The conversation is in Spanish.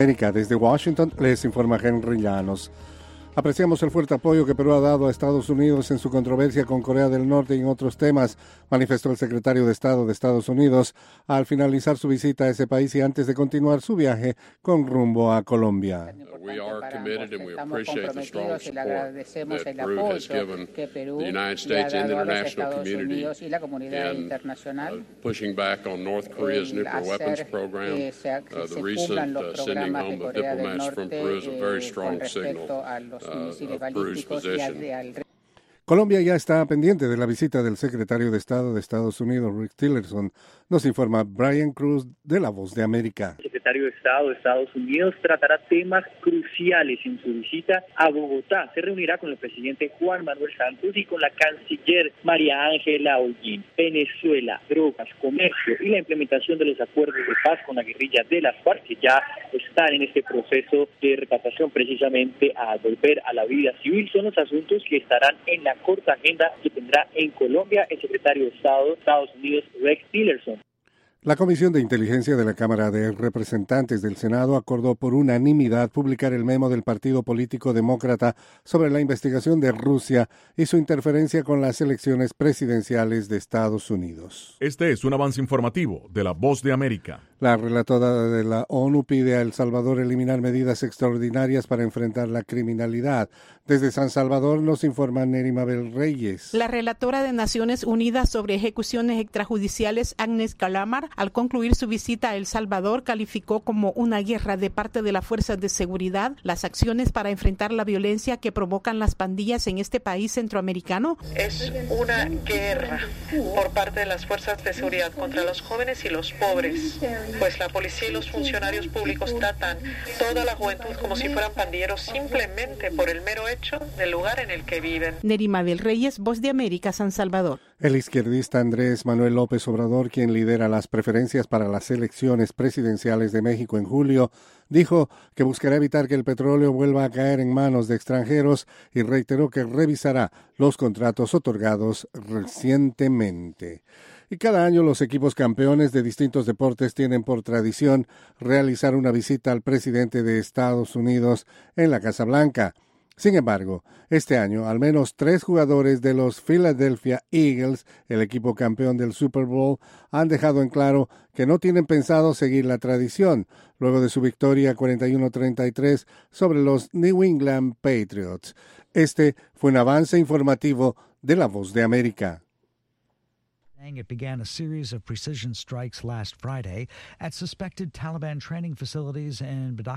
América. Desde Washington les informa Henry Llanos. Apreciamos el fuerte apoyo que Perú ha dado a Estados Unidos en su controversia con Corea del Norte y en otros temas, manifestó el secretario de Estado de Estados Unidos al finalizar su visita a ese país y antes de continuar su viaje con rumbo a Colombia. We are committed and we appreciate the strong support that Peru has given the United States and the international community in pushing back on North Korea's nuclear weapons program. The recent sending home of diplomats from Peru is a very strong signal of Peru's position. Colombia ya está pendiente de la visita del secretario de Estado de Estados Unidos, Rex Tillerson, nos informa Brian Cruz de La Voz de América. El secretario de Estado de Estados Unidos tratará temas cruciales en su visita a Bogotá. Se reunirá con el presidente Juan Manuel Santos y con la canciller María Ángela Holguín. Venezuela, drogas, comercio y la implementación de los acuerdos de paz con la guerrilla de las FARC, que ya están en este proceso de repatriación precisamente a volver a la vida civil, son los asuntos que estarán en la corta agenda que tendrá en Colombia el secretario de Estado de Estados Unidos, Rex Tillerson. La Comisión de Inteligencia de la Cámara de Representantes del Senado acordó por unanimidad publicar el memo del Partido Político Demócrata sobre la investigación de Rusia y su interferencia con las elecciones presidenciales de Estados Unidos. Este es un avance informativo de La Voz de América. La relatora de la ONU pide a El Salvador eliminar medidas extraordinarias para enfrentar la criminalidad. Desde San Salvador nos informa Neri Mabel Reyes. La relatora de Naciones Unidas sobre ejecuciones extrajudiciales, Agnes Kalamar, al concluir su visita a El Salvador, calificó como una guerra de parte de las fuerzas de seguridad las acciones para enfrentar la violencia que provocan las pandillas en este país centroamericano. Es una guerra por parte de las fuerzas de seguridad contra los jóvenes y los pobres, pues la policía y los funcionarios públicos tratan toda la juventud como si fueran pandilleros simplemente por el mero hecho del lugar en el que viven. Neri Mabel Reyes, Voz de América, San Salvador. El izquierdista Andrés Manuel López Obrador, quien lidera las preferencias para las elecciones presidenciales de México en julio, dijo que buscará evitar que el petróleo vuelva a caer en manos de extranjeros y reiteró que revisará los contratos otorgados recientemente. Y cada año los equipos campeones de distintos deportes tienen por tradición realizar una visita al presidente de Estados Unidos en la Casa Blanca. Sin embargo, este año, al menos 3 jugadores de los Philadelphia Eagles, el equipo campeón del Super Bowl, han dejado en claro que no tienen pensado seguir la tradición, luego de su victoria 41-33 sobre los New England Patriots. Este fue un avance informativo de La Voz de América. It began a series of precision strikes last Friday at suspected Taliban training facilities in